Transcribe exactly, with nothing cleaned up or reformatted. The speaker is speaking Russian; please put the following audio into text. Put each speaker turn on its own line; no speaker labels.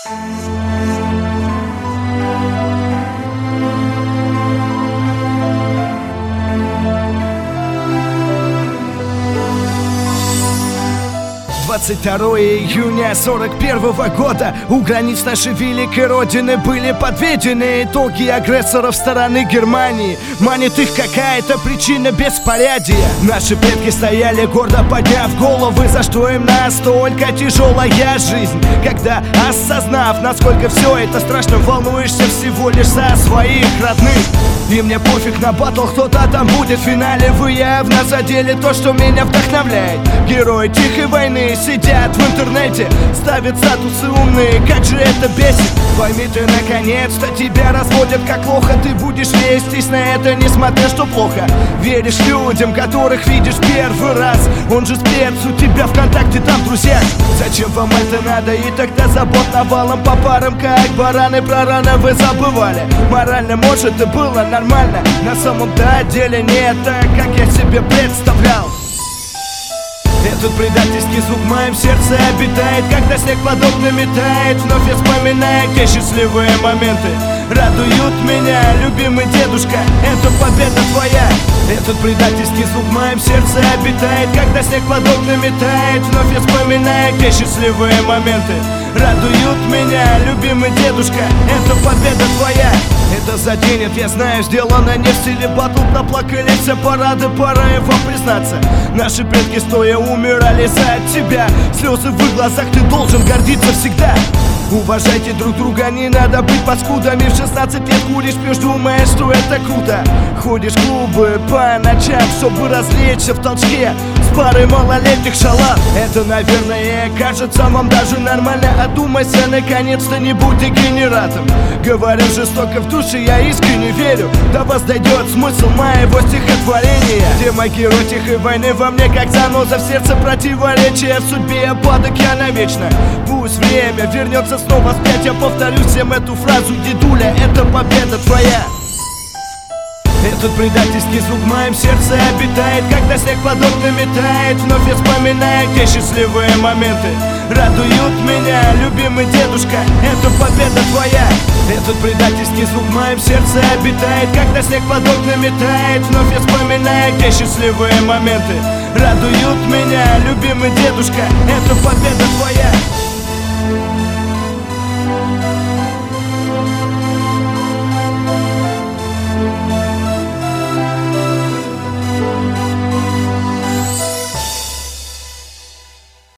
двадцать второго июня сорок первого года у границ нашей великой родины были подведены итоги агрессоров стороны Германии. Манит их какая-то причина беспорядия. Наши предки стояли гордо подняв головы, за что им настолько тяжелая жизнь. Когда, осознав, насколько все это страшно, волнуешься всего лишь за своих родных. И мне пофиг на батл, кто-то там будет в финале. Вы явно задели то, что меня вдохновляет. Герои тихой войны сидят в интернете, ставят статусы умные, как же это бесит. Пойми ты, наконец-то тебя разводят как лоха. Ты будешь вестись на это, несмотря что плохо. Веришь людям, которых видишь первый раз. Он же спец, у тебя ВКонтакте там друзья. Зачем вам это надо? И тогда забот навалом по парам, как бараны. Про рано вы забывали. Морально, может, и было нормально, на самом-то деле не так, как я себе представлял. Этот предательский звук в моем сердце обитает, когда снег под окнами тает. Вновь я вспоминаю те счастливые моменты. Радуют меня, любимый дедушка, это победа твоя. Этот предательский звук в моем сердце обитает, когда снег под окнами тает. Вновь я вспоминаю те счастливые моменты. Радуют меня, любимый дедушка, это победа твоя. Это заденет, я знаю, сделано не в стиле батл. Наплакались все парады, пора им вам признаться. Наши предки стоя умирали за тебя. Слезы в их глазах, ты должен гордиться всегда. Уважайте друг друга, не надо быть паскудами. В шестнадцать лет куришь, пьешь, думаешь, что это круто. Ходишь в клубы по ночам, чтобы развлечься в толчке с парой малолетних шалав. Это, наверное, кажется вам даже нормально. Одумайся, наконец-то, не будь дегенератом. Говорю жестоко в душе, я искренне верю. До вас дойдет смысл моего стихотворения. Тема герой тихой войны во мне, как заноза в сердце, противоречия. В судьбе я падок, я навечно. Пусть время вернется снова вспять. Я повторю всем эту фразу: дедуля, это победа твоя. Этот предательский звук в моем сердце обитает, когда снег под окнами тает. Вновь я вспоминаю те счастливые моменты. Радуют меня, любимый дедушка, это победа твоя. Этот предательский звук в моем сердце обитает, когда снег под окнами тает. Вновь я вспоминаю те счастливые моменты. Радуют меня, любимый дедушка, это победа твоя.